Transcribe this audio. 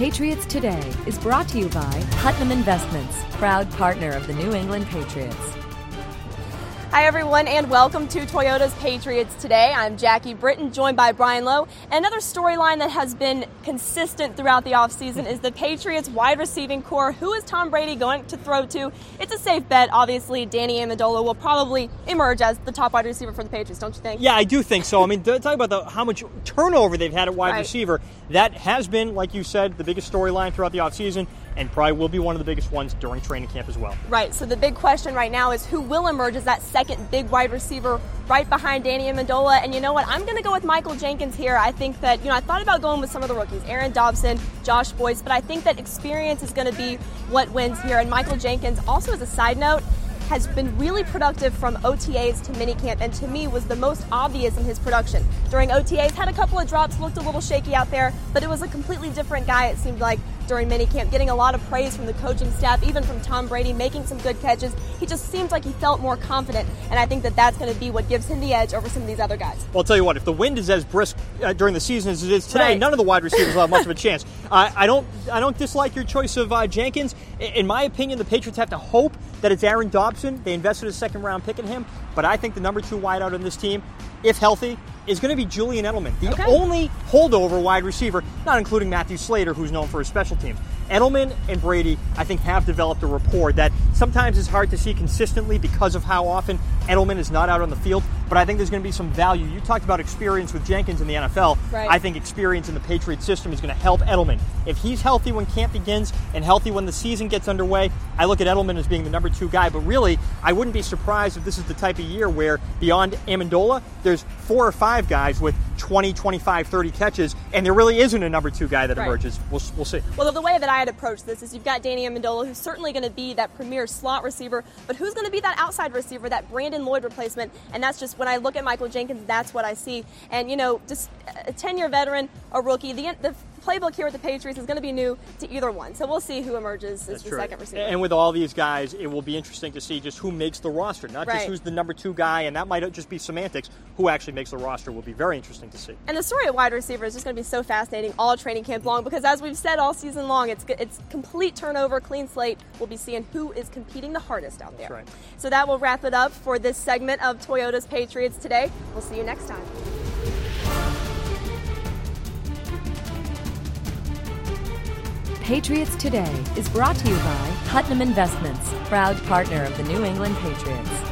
Patriots Today is brought to you by Putnam Investments, proud partner of the New England Patriots. Hi everyone, and welcome to Toyota's Patriots Today. I'm Jackie Britton, joined by Brian Lowe. Another storyline that has been consistent throughout the offseason is the Patriots wide receiving core. Who is Tom Brady going to throw to? It's a safe bet. Obviously, Danny Amendola will probably emerge as the top wide receiver for the Patriots, don't you think? Yeah, I do think so. I mean, talk about how much turnover they've had at wide receiver. That has been, like you said, the biggest storyline throughout the offseason, and probably will be one of the biggest ones during training camp as well. Right, so the big question right now is who will emerge as that second big wide receiver right behind Danny Amendola. And you know what? I'm going to go with Michael Jenkins here. I think that, I thought about going with some of the rookies, Aaron Dobson, Josh Boyce, but I think that experience is going to be what wins here. And Michael Jenkins, also as a side note, has been really productive from OTAs to minicamp, and to me was the most obvious in his production. During OTAs, had a couple of drops, looked a little shaky out there, but it was a completely different guy, it seemed like, during minicamp, getting a lot of praise from the coaching staff, even from Tom Brady, making some good catches. He just seems like he felt more confident, and I think that that's going to be what gives him the edge over some of these other guys. Well, I'll tell you what, if the wind is as brisk during the season as it is today, none of the wide receivers will have much of a chance. I don't dislike your choice of Jenkins. In my opinion, the Patriots have to hope that it's Aaron Dobson. They invested a second-round pick in him, but I think the number 2 wideout on this team, if healthy, is going to be Julian Edelman, the only holdover wide receiver, not including Matthew Slater, who's known for his special teams. Edelman and Brady, I think, have developed a rapport that sometimes is hard to see consistently because of how often Edelman is not out on the field, but I think there's going to be some value. You talked about experience with Jenkins in the NFL. Right. I think experience in the Patriots system is going to help Edelman. If he's healthy when camp begins and healthy when the season gets underway, I look at Edelman as being the number 2 guy, but really, I wouldn't be surprised if this is the type of year where beyond Amendola, there's 4 or 5 guys with 20, 25, 30 catches, and there really isn't a number 2 guy that emerges. We'll see. Well, the way that I had approached this is you've got Danny Amendola, who's certainly going to be that premier slot receiver, but who's going to be that outside receiver, that Brandon Lloyd replacement? And that's just, when I look at Michael Jenkins, that's what I see. And, just a 10-year veteran, a rookie, the playbook here with the Patriots is going to be new to either one. So we'll see who emerges as the second receiver. And with all these guys, it will be interesting to see just who makes the roster, not just who's the number 2 guy, and that might just be semantics. Who actually makes the roster will be very interesting to see. And the story of wide receiver is just going to be so fascinating all training camp long, because as we've said all season long, it's complete turnover, clean slate. We'll be seeing who is competing the hardest out there. That's right. So that will wrap it up for this segment of Toyota's Patriots Today. We'll see you next time. Patriots Today is brought to you by Putnam Investments, proud partner of the New England Patriots.